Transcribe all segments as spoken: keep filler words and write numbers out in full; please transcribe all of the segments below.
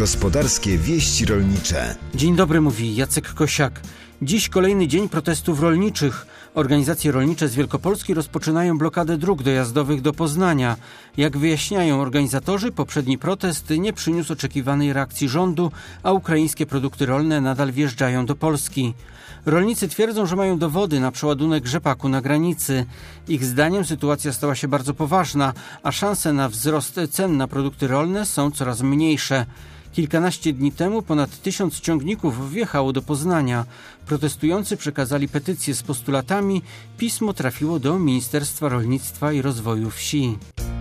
Gospodarskie wieści rolnicze. Dzień dobry, mówi Jacek Kosiak. Dziś kolejny dzień protestów rolniczych. Organizacje rolnicze z Wielkopolski rozpoczynają blokadę dróg dojazdowych do Poznania. Jak wyjaśniają organizatorzy, poprzedni protest nie przyniósł oczekiwanej reakcji rządu, a ukraińskie produkty rolne nadal wjeżdżają do Polski. Rolnicy twierdzą, że mają dowody na przeładunek rzepaku na granicy. Ich zdaniem sytuacja stała się bardzo poważna, a szanse na wzrost cen na produkty rolne są coraz mniejsze. Kilkanaście dni temu ponad tysiąc ciągników wjechało do Poznania. Protestujący przekazali petycję z postulatami. Pismo trafiło do Ministerstwa Rolnictwa i Rozwoju Wsi.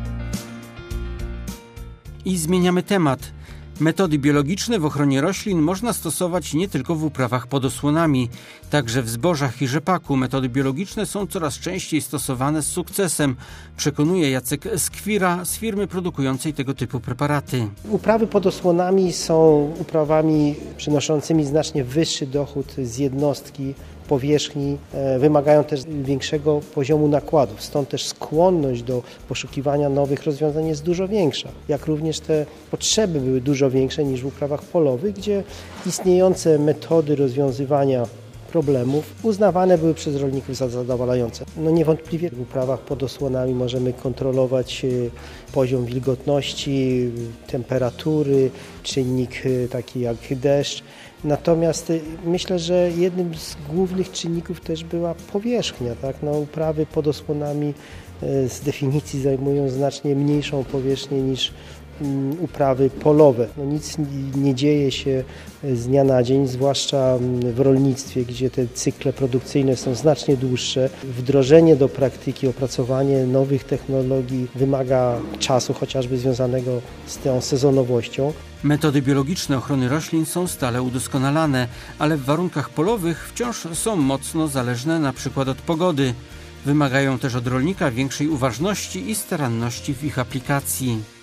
I zmieniamy temat. Metody biologiczne w ochronie roślin można stosować nie tylko w uprawach pod osłonami. Także w zbożach i rzepaku metody biologiczne są coraz częściej stosowane z sukcesem, przekonuje Jacek Skwira z firmy produkującej tego typu preparaty. Uprawy pod osłonami są uprawami przynoszącymi znacznie wyższy dochód z jednostki powierzchni, wymagają też większego poziomu nakładów, stąd też skłonność do poszukiwania nowych rozwiązań jest dużo większa. Jak również te potrzeby były dużo większe niż w uprawach polowych, gdzie istniejące metody rozwiązywania problemów uznawane były przez rolników za zadowalające. No niewątpliwie w uprawach pod osłonami możemy kontrolować poziom wilgotności, temperatury, czynnik taki jak deszcz. Natomiast myślę, że jednym z głównych czynników też była powierzchnia. Tak? No, uprawy pod osłonami z definicji zajmują znacznie mniejszą powierzchnię niż uprawy polowe. No, nic nie dzieje się z dnia na dzień, zwłaszcza w rolnictwie, gdzie te cykle produkcyjne są znacznie dłuższe. Wdrożenie do praktyki, opracowanie nowych technologii wymaga czasu, chociażby związanego z tą sezonowością. Metody biologiczne ochrony roślin są stale udoskonalane, ale w warunkach polowych wciąż są mocno zależne na przykład od pogody. Wymagają też od rolnika większej uważności i staranności w ich aplikacji.